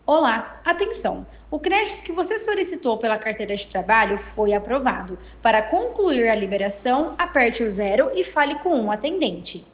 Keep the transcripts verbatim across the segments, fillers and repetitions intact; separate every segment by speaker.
Speaker 1: Olá, atenção! O crédito que você solicitou pela carteira de trabalho foi aprovado. Para concluir a liberação, aperte o zero e fale com um atendente.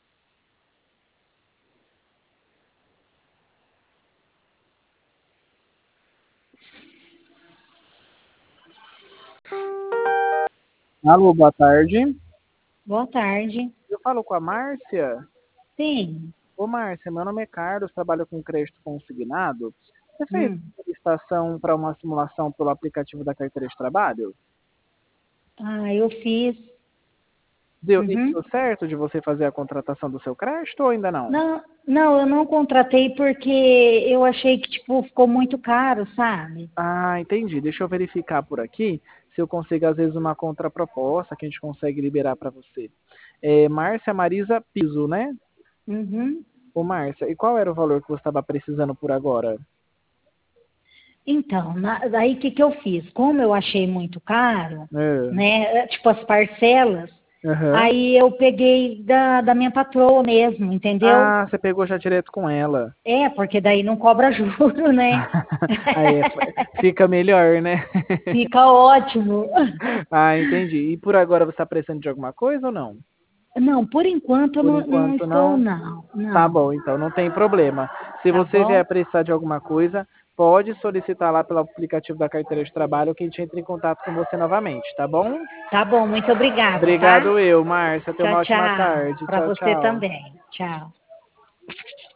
Speaker 2: Alô, boa tarde.
Speaker 1: Boa tarde.
Speaker 2: Eu falo com a Márcia.
Speaker 1: Sim.
Speaker 2: Ô, Márcia, meu nome é Carlos, trabalho com crédito consignado. Você fez
Speaker 1: Hum.
Speaker 2: solicitação para uma simulação pelo aplicativo da carteira de trabalho?
Speaker 1: Ah, eu fiz.
Speaker 2: Deu, e
Speaker 1: Uhum.
Speaker 2: deu certo de você fazer a contratação do seu crédito ou ainda não?
Speaker 1: Não, não, eu não contratei porque eu achei que, tipo, ficou muito caro, sabe?
Speaker 2: Ah, entendi. Deixa eu verificar por aqui se eu consigo, às vezes, uma contraproposta que a gente consegue liberar para você. É Márcia Marisa Piso, né?
Speaker 1: Uhum.
Speaker 2: Ô, Márcia, e qual era o valor que você estava precisando por agora?
Speaker 1: Então, na- daí o que que eu fiz? Como eu achei muito caro,
Speaker 2: É.
Speaker 1: né, tipo as parcelas,
Speaker 2: Aham.
Speaker 1: aí eu peguei da, da minha patroa mesmo, entendeu?
Speaker 2: Ah, você pegou já direto com ela.
Speaker 1: É, porque daí não cobra juro, né?
Speaker 2: Aí é- fica melhor, né?
Speaker 1: Fica ótimo.
Speaker 2: Ah, entendi. E por agora você está precisando de alguma coisa ou não?
Speaker 1: Não, por enquanto eu
Speaker 2: Por
Speaker 1: não, não
Speaker 2: enquanto
Speaker 1: estou,
Speaker 2: não.
Speaker 1: não,
Speaker 2: Tá
Speaker 1: não.
Speaker 2: bom, então não tem problema. Se
Speaker 1: Tá
Speaker 2: você
Speaker 1: bom?
Speaker 2: vier precisar de alguma coisa, pode solicitar lá pelo aplicativo da carteira de trabalho que a gente entra em contato com você novamente, tá bom?
Speaker 1: Tá bom, muito obrigada, tá?
Speaker 2: Obrigado eu, Márcia. Tenha
Speaker 1: Tchau,
Speaker 2: uma ótima
Speaker 1: tchau.
Speaker 2: tarde.
Speaker 1: Para
Speaker 2: Tchau,
Speaker 1: você
Speaker 2: tchau.
Speaker 1: também. Tchau.